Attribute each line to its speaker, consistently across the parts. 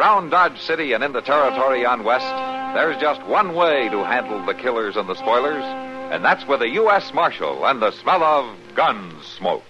Speaker 1: Around Dodge City and in the territory on west, there's just one way to handle the killers and the spoilers, and that's with a U.S. Marshal and the smell of gun smoke.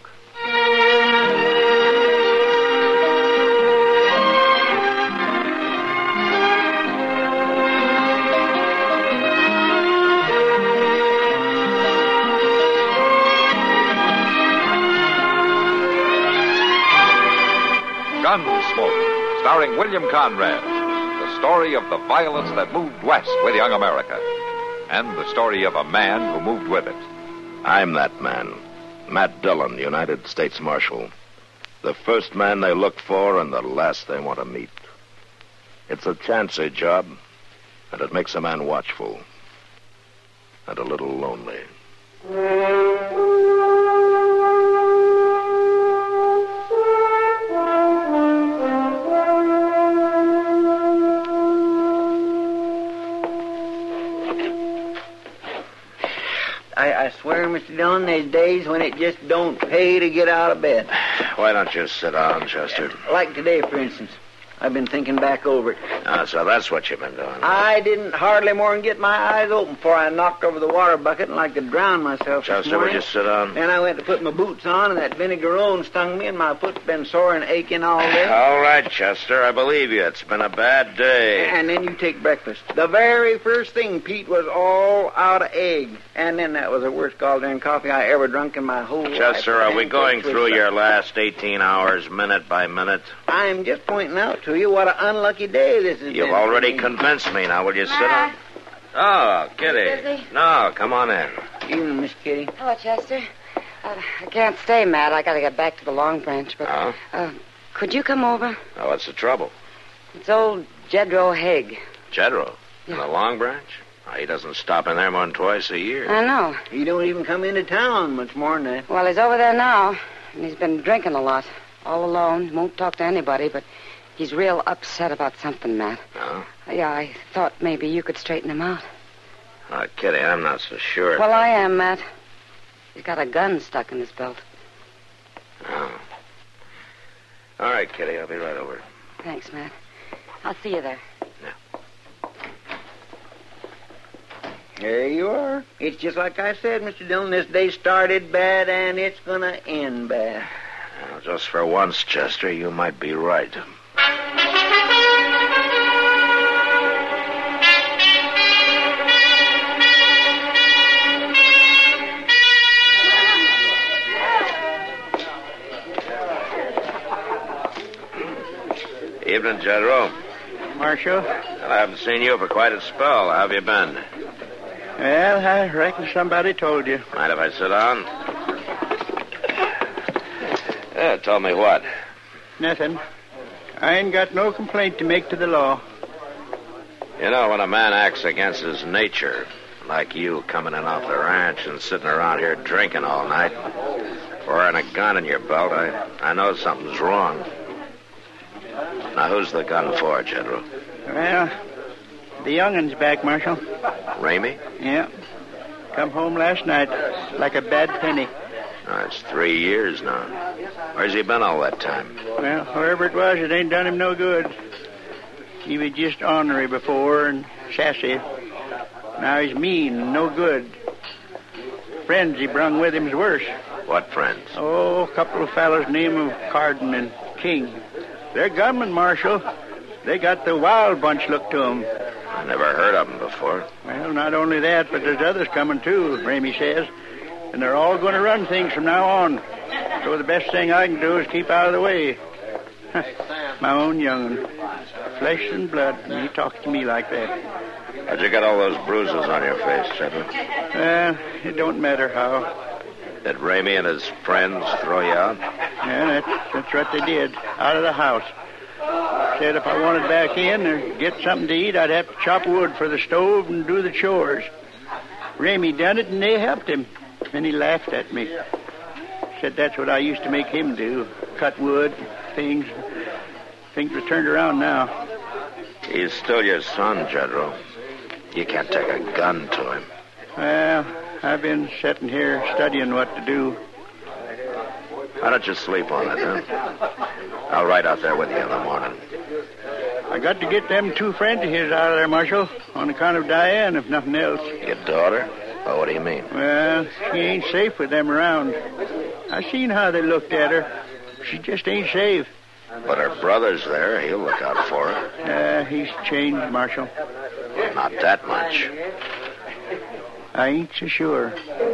Speaker 1: Gunsmoke, starring William Conrad. The story of the violence that moved west with young America. And the story of a man who moved with it.
Speaker 2: I'm that man. Matt Dillon, United States Marshal. The first man they look for and the last they want to meet. It's a chancy job, and it makes a man watchful. And a little lonely.
Speaker 3: I swear, Mr. Dillon, there's days when it just don't pay to get out of bed.
Speaker 2: Why don't you sit down, Chester?
Speaker 3: Like today, for instance. I've been thinking back over it.
Speaker 2: So that's what you've been doing.
Speaker 3: I didn't hardly more than get my eyes open before I knocked over the water bucket and like to drown myself.
Speaker 2: Chester, would you sit down?
Speaker 3: Then I went to put my boots on, and that vinegarone stung me, and my foot's been sore and aching all day.
Speaker 2: All right, Chester, I believe you. It's been a bad day.
Speaker 3: And then you take breakfast. The very first thing, Pete, was all out of egg. And then that was the worst goddamn coffee I ever drunk in my whole life.
Speaker 2: Chester, are we going through your last 18 hours, minute by minute?
Speaker 3: I'm just pointing out to you what an unlucky day this has been.
Speaker 2: You've already convinced me. Now, will you sit down? Oh, Kitty.
Speaker 4: Busy?
Speaker 2: No, come on in.
Speaker 3: Evening, Miss Kitty.
Speaker 4: Hello, Chester. I can't stay, Matt. I got to get back to the Long Branch, but...
Speaker 2: Oh?
Speaker 4: Could you come over?
Speaker 2: Oh, what's the trouble?
Speaker 4: It's old Jedro Haig.
Speaker 2: Jedro?
Speaker 4: Yeah.
Speaker 2: In the Long Branch? Oh, he doesn't stop in there more than twice a year.
Speaker 4: I know.
Speaker 3: He don't even come into town much more than that.
Speaker 4: Well, he's over there now, and he's been drinking a lot. All alone. Won't talk to anybody, but he's real upset about something, Matt.
Speaker 2: Oh?
Speaker 4: Yeah, I thought maybe you could straighten him out.
Speaker 2: Oh, Kitty, I'm not so sure.
Speaker 4: Well, I am, Matt. He's got a gun stuck in his belt.
Speaker 2: Oh. All right, Kitty, I'll be right over.
Speaker 4: Thanks, Matt. I'll see you there.
Speaker 3: There you are. It's just like I said, Mr. Dillon. This day started bad, and it's going to end bad.
Speaker 2: Well, just for once, Chester, you might be right. Evening, Jedro.
Speaker 3: Marshal?
Speaker 2: Well, I haven't seen you for quite a spell. How have you been?
Speaker 3: Well, I reckon somebody told you.
Speaker 2: Mind if I sit down? Yeah, tell me what?
Speaker 3: Nothing. I ain't got no complaint to make to the law.
Speaker 2: You know, when a man acts against his nature, like you coming in off the ranch and sitting around here drinking all night, wearing a gun in your belt, I know something's wrong. Now, who's the gun for, General?
Speaker 3: Well, the youngin's back, Marshal.
Speaker 2: Ramey?
Speaker 3: Yeah. Come home last night like a bad penny.
Speaker 2: Oh, it's 3 years now. Where's he been all that time?
Speaker 3: Well, wherever it was, it ain't done him no good. He was just ornery before and sassy. Now he's mean and no good. Friends he brung with him's worse.
Speaker 2: What friends?
Speaker 3: Oh, a couple of fellows named of Carden and King. They're gunmen, Marshal. They got the wild bunch look to them.
Speaker 2: I never heard of them before.
Speaker 3: Well, not only that, but there's others coming too, Ramey says. And they're all going to run things from now on. So the best thing I can do is keep out of the way. My own young'un. Flesh and blood, and he talks to me like that.
Speaker 2: How'd you get all those bruises on your face, Chester?
Speaker 3: It don't matter how.
Speaker 2: Did Ramey and his friends throw you out?
Speaker 3: Yeah, that's what they did. Out of the house. Said if I wanted back in or get something to eat, I'd have to chop wood for the stove and do the chores. Ramey done it, and they helped him. Then he laughed at me. Said that's what I used to make him do. Cut wood, things. Things are turned around now.
Speaker 2: He's still your son, Jedro. You can't take a gun to him.
Speaker 3: Well, I've been sitting here studying what to do.
Speaker 2: Why don't you sleep on it, huh? I'll ride out there with you in the morning.
Speaker 3: I got to get them 2 friends of his out of there, Marshal, on account of Diane, if nothing else.
Speaker 2: Your daughter? Oh, what do you mean?
Speaker 3: Well, she ain't safe with them around. I seen how they looked at her. She just ain't safe.
Speaker 2: But her brother's there. He'll look out for her.
Speaker 3: He's changed, Marshal.
Speaker 2: Well, not that much.
Speaker 3: I ain't so sure.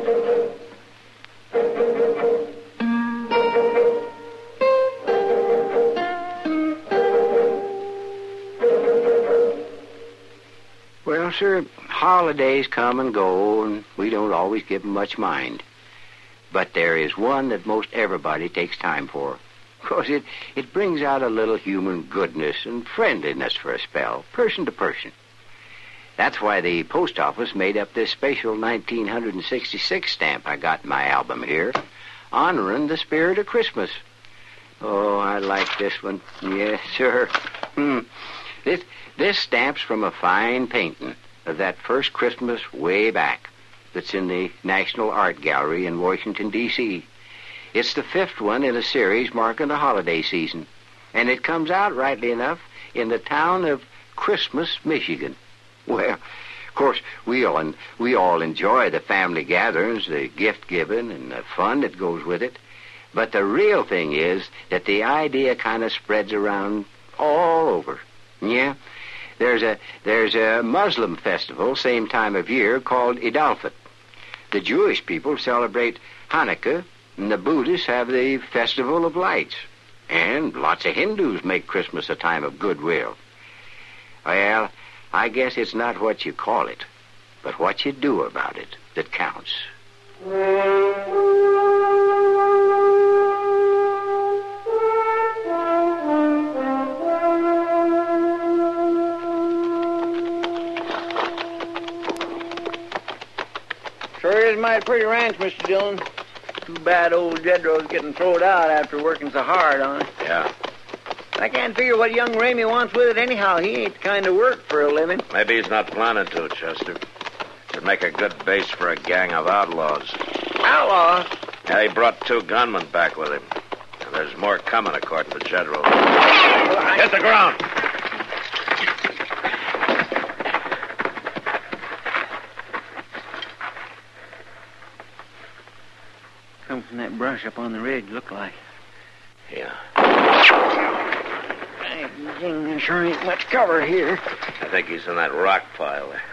Speaker 5: Well, sir, holidays come and go, and we don't always give 'em much mind. But there is one that most everybody takes time for. Because it brings out a little human goodness and friendliness for a spell, person to person. That's why the post office made up this special 1966 stamp I got in my album here, honoring the spirit of Christmas. Oh, I like this one. Yes, sir. This stamp's from a fine painting of that first Christmas way back that's in the National Art Gallery in Washington, D.C. It's the 5th one in a series marking the holiday season, and it comes out, rightly enough, in the town of Christmas, Michigan. Well, of course, we all enjoy the family gatherings, the gift giving, and the fun that goes with it. But the real thing is that the idea kind of spreads around all over. Yeah, there's a Muslim festival same time of year called Eid al-Fitr. The Jewish people celebrate Hanukkah, and the Buddhists have the Festival of Lights. And lots of Hindus make Christmas a time of goodwill. Well, I guess it's not what you call it, but what you do about it that counts.
Speaker 3: Sure is a mighty pretty ranch, Mr. Dillon. Too bad old Jedro's getting thrown out after working so hard on it.
Speaker 2: Yeah.
Speaker 3: I can't figure what young Ramey wants with it anyhow. He ain't the kind to work for a living.
Speaker 2: Maybe he's not planning to, Chester. Could make a good base for a gang of outlaws.
Speaker 3: Outlaws?
Speaker 2: Yeah, he brought 2 gunmen back with him. And there's more coming, according to Jedro. Hit the ground!
Speaker 3: Come from that brush up on the ridge, look like.
Speaker 2: Yeah.
Speaker 3: There sure ain't much cover here.
Speaker 2: I think he's in that rock pile there.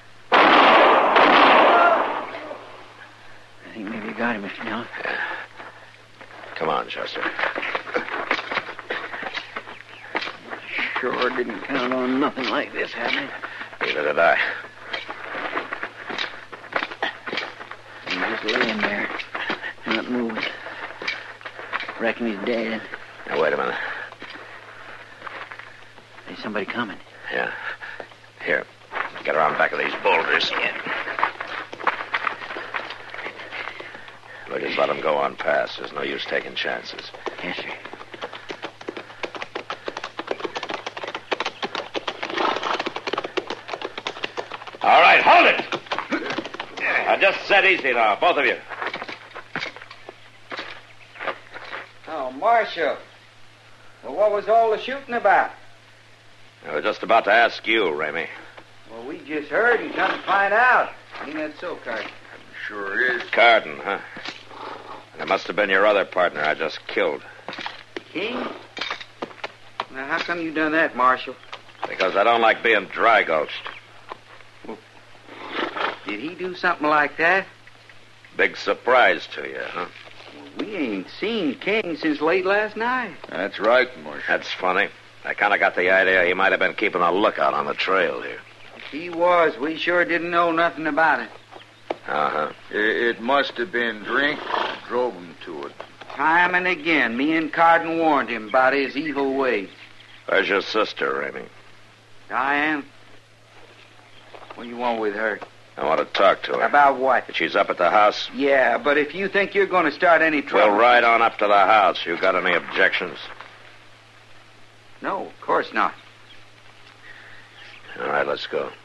Speaker 3: I think maybe you got him, Mr. Dillon.
Speaker 2: Yeah. Come on, Chester.
Speaker 3: Sure didn't count on nothing like this happening.
Speaker 2: Neither did I.
Speaker 3: He's just laying there, not moving. Reckon he's dead.
Speaker 2: Now, wait a minute.
Speaker 3: There's somebody coming.
Speaker 2: Yeah. Here. Get around back of these boulders.
Speaker 3: Yeah.
Speaker 2: We'll just let them go on past. There's no use taking chances.
Speaker 3: Yes, sir.
Speaker 2: All right, hold it! Now, just sit easy now, both of you.
Speaker 6: Oh, Marshal. Well, what was all the shooting about?
Speaker 2: I was just about to ask you, Ramey.
Speaker 6: Well, we just heard and come to find out. Ain't that so, Carter?
Speaker 2: Sure is. Carden, huh? And it must have been your other partner I just killed.
Speaker 6: King? Now, how come you done that, Marshal?
Speaker 2: Because I don't like being dry-gulched.
Speaker 6: Did he do something like that?
Speaker 2: Big surprise to you, huh?
Speaker 6: Well, we ain't seen King since late last night.
Speaker 2: That's right, Marshal. That's funny. I kind of got the idea he might have been keeping a lookout on the trail here.
Speaker 6: If he was, we sure didn't know nothing about it.
Speaker 2: Uh-huh.
Speaker 7: It must have been drink that drove him to it.
Speaker 6: Time and again, me and Carden warned him about his evil ways.
Speaker 2: Where's your sister, Ramey?
Speaker 6: Diane? What do you want with her?
Speaker 2: I want to talk to her.
Speaker 6: About what?
Speaker 2: She's up at the house.
Speaker 6: Yeah, but if you think you're going to start any trouble...
Speaker 2: We'll ride on up to the house. You got any objections?
Speaker 6: No, of course not.
Speaker 2: All right, let's go.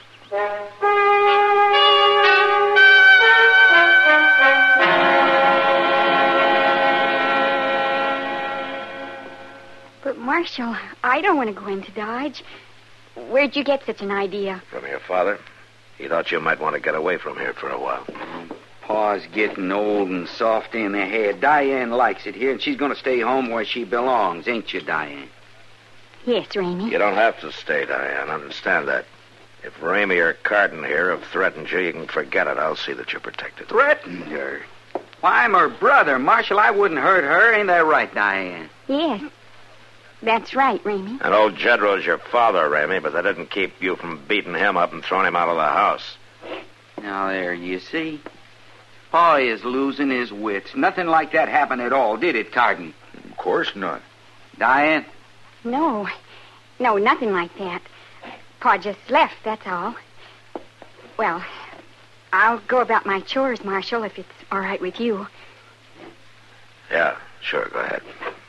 Speaker 8: But, Marshal, I don't want to go into Dodge. Where'd you get such an idea?
Speaker 2: From your father. He thought you might want to get away from here for a while.
Speaker 6: Pa's getting old and soft in the head. Diane likes it here, and she's going to stay home where she belongs, ain't you, Diane?
Speaker 8: Yes, Ramey.
Speaker 2: You don't have to stay, Diane. Understand that. If Ramey or Carden here have threatened you, you can forget it. I'll see that you're protected.
Speaker 6: Threatened her? Why, I'm her brother, Marshal. I wouldn't hurt her. Ain't that right, Diane?
Speaker 8: Yes. That's right, Ramey.
Speaker 2: And old Jedro's your father, Ramey, but that didn't keep you from beating him up and throwing him out of the house.
Speaker 6: Now, there, you see. Pa is losing his wits. Nothing like that happened at all, did it, Carden?
Speaker 7: Of course not.
Speaker 6: Diane?
Speaker 8: No, nothing like that. Pa just left, that's all. Well, I'll go about my chores, Marshal, if it's all right with you.
Speaker 2: Yeah, sure, go ahead.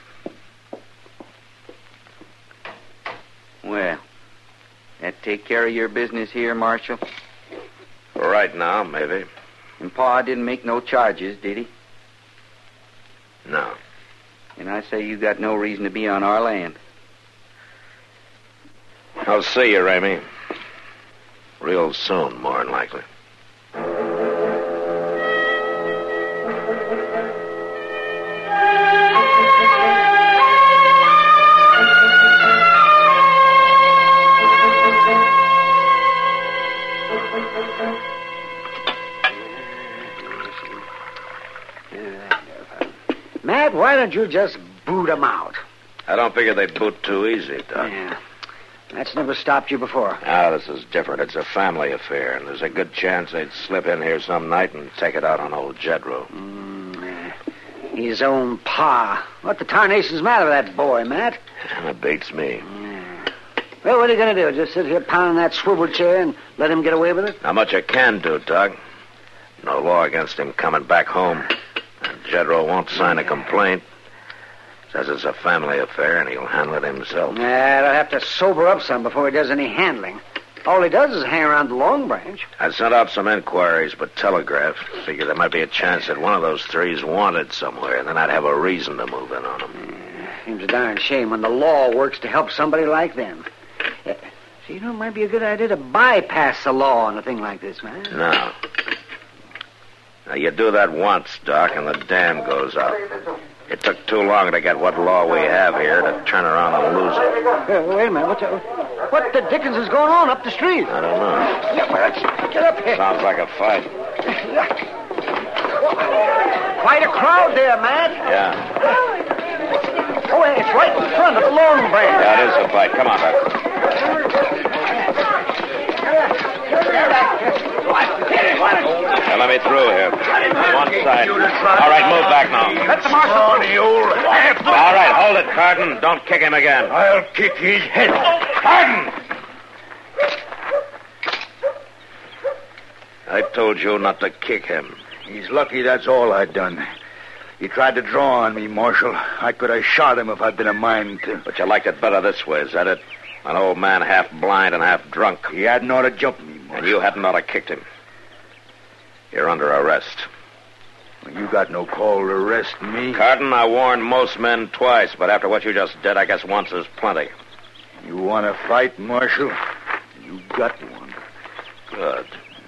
Speaker 6: Well, that take care of your business here, Marshal?
Speaker 2: For right now, maybe.
Speaker 6: And Pa didn't make no charges, did he?
Speaker 2: No.
Speaker 6: And I say you got no reason to be on our land.
Speaker 2: I'll see you, Ramey. Real soon, more than likely.
Speaker 5: Matt, why don't you just boot them out?
Speaker 2: I don't figure they boot too easy, Doc.
Speaker 5: Yeah. That's never stopped you before.
Speaker 2: Ah, this is different. It's a family affair, and there's a good chance they'd slip in here some night and take it out on old Jedro.
Speaker 5: His own pa. What the tarnation's matter with that boy, Matt?
Speaker 2: And it beats me.
Speaker 5: Yeah. Well, what are you going to do? Just sit here pounding that swivel chair and let him get away with it?
Speaker 2: Not much I can do, Doc. No law against him coming back home. And Jedro won't sign a complaint. Says it's a family affair, and he'll handle it himself.
Speaker 5: Yeah, he'll have to sober up some before he does any handling. All he does is hang around the Long Branch.
Speaker 2: I sent out some inquiries, but telegraphed. Figured there might be a chance that one of those three's wanted somewhere, and then I'd have a reason to move in on him.
Speaker 5: Seems a darn shame when the law works to help somebody like them. So, it might be a good idea to bypass the law on a thing like this, man.
Speaker 2: No. Now, you do that once, Doc, and the dam goes up. It took too long to get what law we have here to turn around and lose it.
Speaker 5: Wait a minute. What the dickens is going on up the street?
Speaker 2: I don't know.
Speaker 5: Get up here.
Speaker 2: Sounds like a fight.
Speaker 5: Quite a crowd there, Matt.
Speaker 2: Yeah.
Speaker 5: Oh, it's right in front of the Long Branch.
Speaker 2: Yeah, it is a fight. Come on, Doc. Now, let me through here. One side. All right, move back now.
Speaker 5: That's the marshal.
Speaker 2: All right, hold it, Carden. Don't kick him again.
Speaker 7: I'll kick his head.
Speaker 2: Carden! I told you not to kick him.
Speaker 7: He's lucky that's all I done. He tried to draw on me, Marshal. I could have shot him if I'd been a mind to.
Speaker 2: But you liked it better this way, is that it? An old man half blind and half drunk.
Speaker 7: He hadn't ought to jump me, Marshal.
Speaker 2: And you hadn't ought to kicked him. You're under arrest.
Speaker 7: Well, you got no call to arrest me.
Speaker 2: Carden, I warned most men twice, but after what you just did, I guess once is plenty.
Speaker 7: You want to fight, Marshal? You got one.
Speaker 2: Good.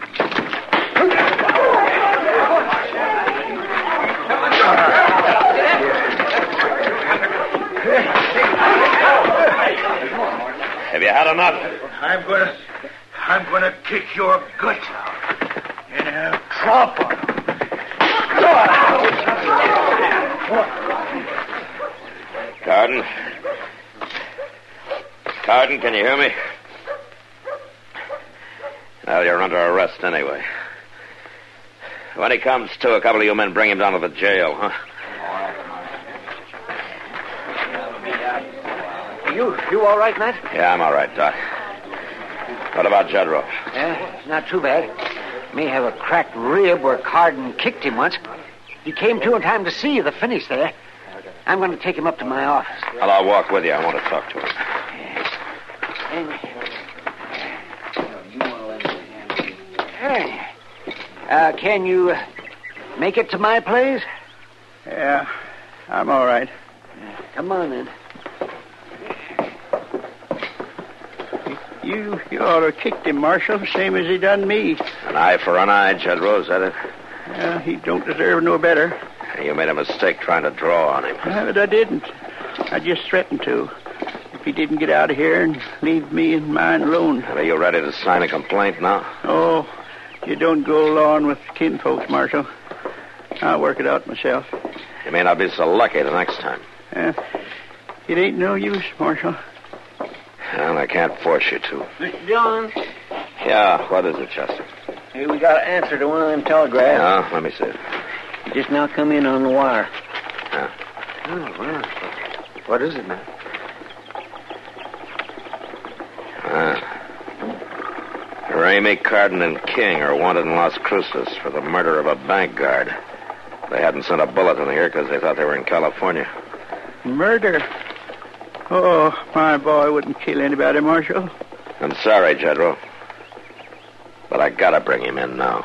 Speaker 2: Have you had enough?
Speaker 7: I'm gonna kick your guts out. And I'll drop on him.
Speaker 2: Carden? Carden, can you hear me? Well, you're under arrest anyway. When he comes to, a couple of you men bring him down to the jail, huh?
Speaker 5: You all right, Matt?
Speaker 2: Yeah, I'm all right, Doc. What about Jedro?
Speaker 5: Yeah, not too bad. May have a cracked rib where Carden kicked him once. He came to in time to see the finish there. I'm going to take him up to my office.
Speaker 2: Well, I'll walk with you. I want to talk to him.
Speaker 5: Hey. Can you make it to my place?
Speaker 3: Yeah, I'm all right.
Speaker 5: Come on, then.
Speaker 3: You ought to have kicked him, Marshal, same as he done me.
Speaker 2: An eye for an eye, Jedro, is that it?
Speaker 3: Well, he don't deserve no better.
Speaker 2: You made a mistake trying to draw on him.
Speaker 3: But I didn't. I just threatened to. If he didn't get out of here and leave me and mine alone.
Speaker 2: Are you ready to sign a complaint now?
Speaker 3: Oh, you don't go along with kinfolks, Marshal. I'll work it out myself.
Speaker 2: You may not be so lucky the next time.
Speaker 3: It ain't no use, Marshal.
Speaker 2: Well, I can't force you to.
Speaker 5: Mr. Dillon?
Speaker 2: Yeah, what is it, Chester?
Speaker 5: Hey, we got an answer to one of them telegraphs.
Speaker 2: Yeah, let me see it.
Speaker 5: You just now come in on the wire.
Speaker 2: Yeah.
Speaker 5: Oh, well. What is it, man?
Speaker 2: Ramey, Carden, and King are wanted in Las Cruces for the murder of a bank guard. They hadn't sent a bulletin here because they thought they were in California.
Speaker 3: Murder? Oh, my boy wouldn't kill anybody, Marshal.
Speaker 2: I'm sorry, Jedro. But I gotta bring him in now.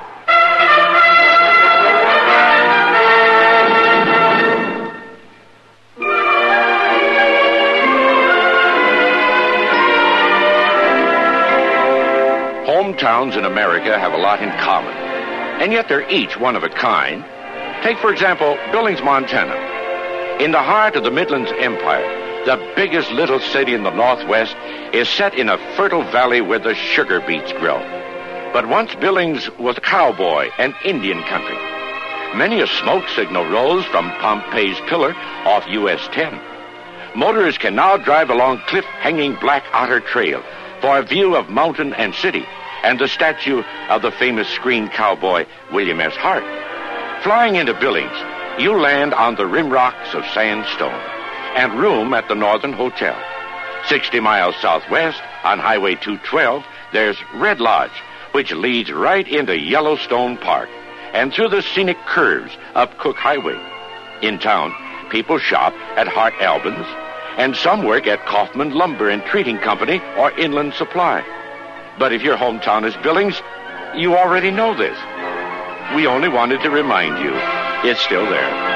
Speaker 9: Hometowns in America have a lot in common, and yet they're each one of a kind. Take, for example, Billings, Montana. In the heart of the Midlands Empire, the biggest little city in the Northwest is set in a fertile valley where the sugar beets grow. But once Billings was cowboy and Indian country. Many a smoke signal rose from Pompey's Pillar off US 10. Motorists can now drive along cliff-hanging Black Otter Trail for a view of mountain and city and the statue of the famous screen cowboy William S. Hart. Flying into Billings, you land on the rim rocks of sandstone and room at the Northern Hotel. 60 miles southwest on Highway 212, there's Red Lodge, which leads right into Yellowstone Park and through the scenic curves up Cook Highway. In town, people shop at Hart Albans, and some work at Kaufman Lumber and Treating Company or Inland Supply. But if your hometown is Billings, you already know this. We only wanted to remind you, it's still there.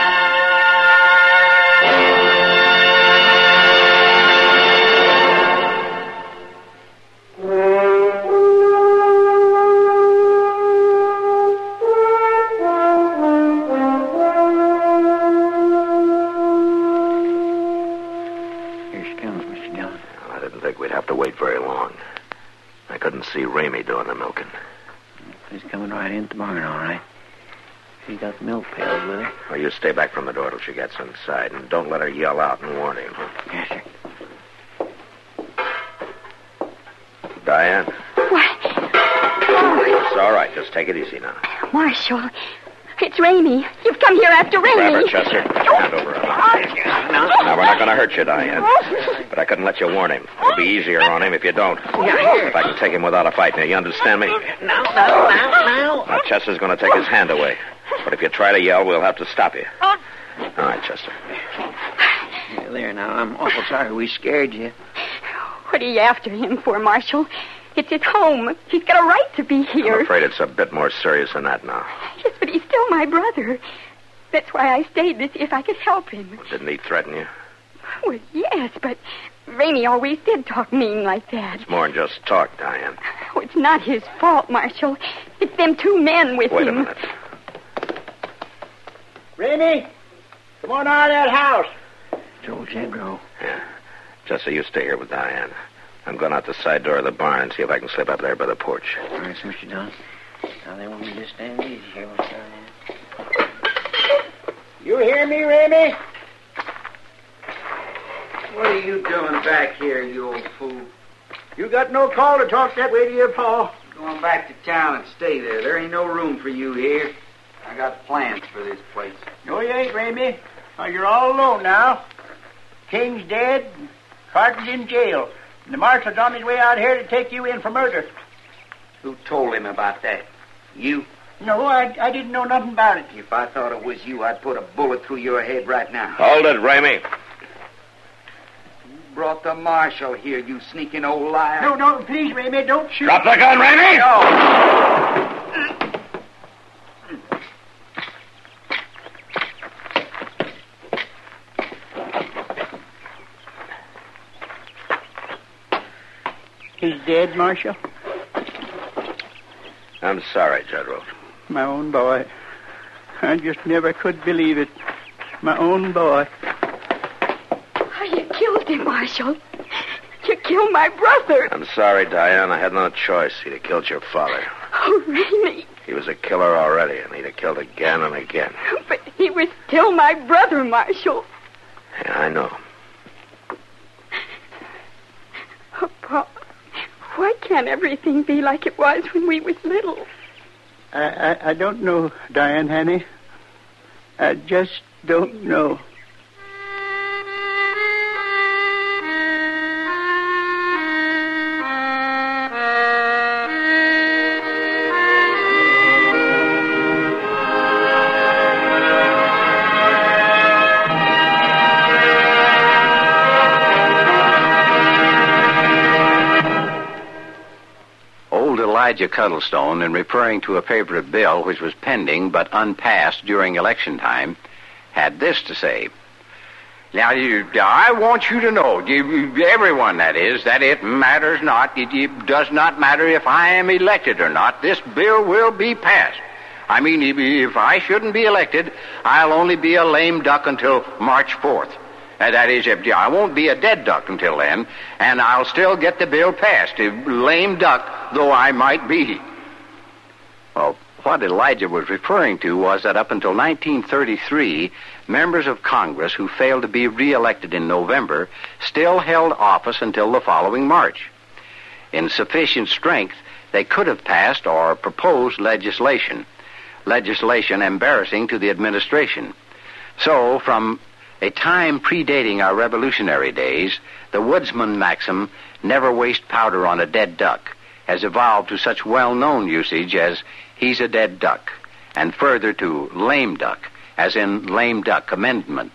Speaker 2: See Ramey doing the milking.
Speaker 5: He's coming right into the barn, all right. She's got the milk pails with her.
Speaker 2: Well, you stay back from the door till she gets inside, and don't let her yell out and warn him. Huh?
Speaker 5: Yes, sir.
Speaker 2: Diane?
Speaker 8: What? Oh.
Speaker 2: It's all right. Just take it easy now.
Speaker 8: Marshal, it's Ramey. You've come here after Ramey.
Speaker 2: Grab her, Chester. Hand over her. Now, we're not going to hurt you, Diane. But I couldn't let you warn him. It'll be easier on him if you don't. If I can take him without a fight. Now, you understand me?
Speaker 5: No.
Speaker 2: Now, Chester's going to take his hand away. But if you try to yell, we'll have to stop you. All right, Chester.
Speaker 5: Yeah, there now. I'm awful sorry we scared you.
Speaker 8: What are you after him for, Marshal? It's his home. He's got a right to be here.
Speaker 2: I'm afraid it's a bit more serious than that now.
Speaker 8: Yes, but he's still my brother. That's why I stayed to see if I could help him.
Speaker 2: Didn't he threaten you?
Speaker 8: Well, yes, but Ramey always did talk mean like that.
Speaker 2: It's more than just talk, Diane.
Speaker 8: Oh, it's not his fault, Marshal. It's them two men with him.
Speaker 2: Wait a minute.
Speaker 3: Ramey, come on out of that house.
Speaker 5: It's old Jedro.
Speaker 2: Yeah. Jesse, you stay here with Diane. I'm going out the side door of the barn and see if I can slip up there by the porch.
Speaker 5: All right, so Mr. Dunn. Now, they want me to stand easy here.
Speaker 3: You hear me, Ramey?
Speaker 6: What are you doing back here, you old fool?
Speaker 3: You got no call to talk that way to your pa.
Speaker 6: Going back to town and stay there. There ain't no room for you here. I got plans for this place.
Speaker 3: No, you ain't, Ramey. Now, you're all alone now. King's dead, and Carter's in jail. And the marshal's on his way out here to take you in for murder.
Speaker 6: Who told him about that? You?
Speaker 3: No, I didn't know nothing about it.
Speaker 6: If I thought it was you, I'd put a bullet through your head right now.
Speaker 2: Hold it, Ramey.
Speaker 6: You brought the marshal here, you sneaking old liar.
Speaker 3: No, please, Ramey, don't shoot.
Speaker 2: Drop the gun, Ramey!
Speaker 6: No.
Speaker 3: He's dead, Marshal?
Speaker 2: I'm sorry, General.
Speaker 3: My own boy. I just never could believe it. My own boy.
Speaker 8: Oh, you killed him, Marshal. You killed my brother.
Speaker 2: I'm sorry, Diane. I had no choice. He'd have killed your father.
Speaker 8: Oh, really?
Speaker 2: He was a killer already, and he'd have killed again and again.
Speaker 8: But he was still my brother, Marshal.
Speaker 2: Yeah, I know.
Speaker 8: Oh, Pa, why can't everything be like it was when we was little?
Speaker 3: I don't know, Diane, honey. I just don't know.
Speaker 5: Elijah Cuddlestone, in referring to a favorite bill which was pending but unpassed during election time, had this to say. Now, I want you to know, everyone that is, that it matters not. It does not matter if I am elected or not. This bill will be passed. I mean, if I shouldn't be elected, I'll only be a lame duck until March 4th. That is, I won't be a dead duck until then, and I'll still get the bill passed, a lame duck though I might be. Well, what Elijah was referring to was that up until 1933, members of Congress who failed to be reelected in November still held office until the following March. In sufficient strength, they could have passed or proposed legislation embarrassing to the administration. So, from a time predating our revolutionary days, the woodsman maxim, never waste powder on a dead duck, has evolved to such well-known usage as he's a dead duck, and further to lame duck, as in lame duck amendment.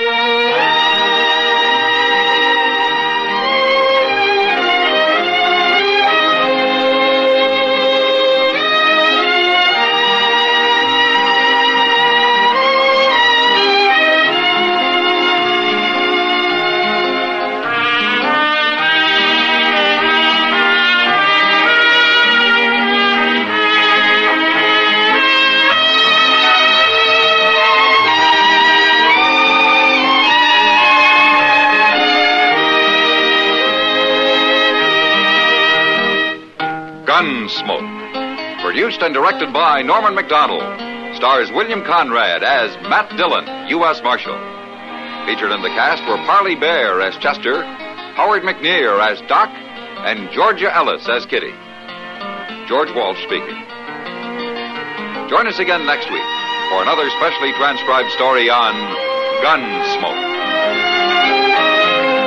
Speaker 1: Gunsmoke. Produced and directed by Norman McDonald. Stars William Conrad as Matt Dillon, U.S. Marshal. Featured in the cast were Parley Bear as Chester, Howard McNear as Doc, and Georgia Ellis as Kitty. George Walsh speaking. Join us again next week for another specially transcribed story on Gunsmoke.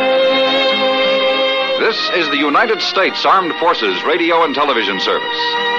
Speaker 1: This is the United States Armed Forces Radio and Television Service.